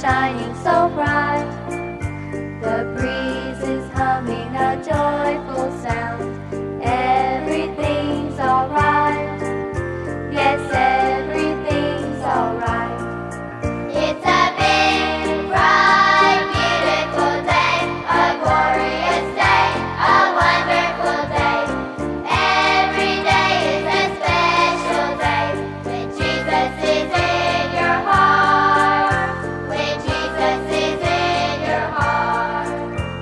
shining so bright. The breeze is humming a joyful sound. Everything's alright. Yes, everything's alright. It's a big, bright, beautiful day, a glorious day, a wonderful day. Every day is a special day when Jesus is in your heart, when Jesus is in your heart.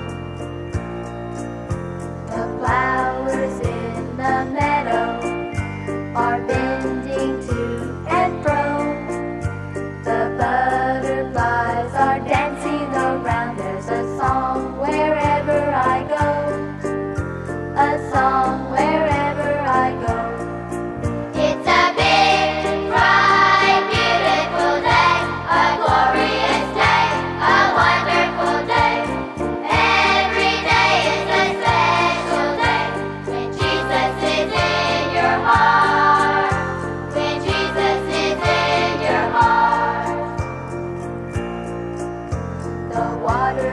The flowers in the meadow are bending to and fro. The butterflies are dancing around. There's a song wherever I go, a song wherever I go. It's a big, bright, beautiful day, a glorious day, a wonderful day. Every day is a special day when Jesus is in your heart, when Jesus is in your heart. The water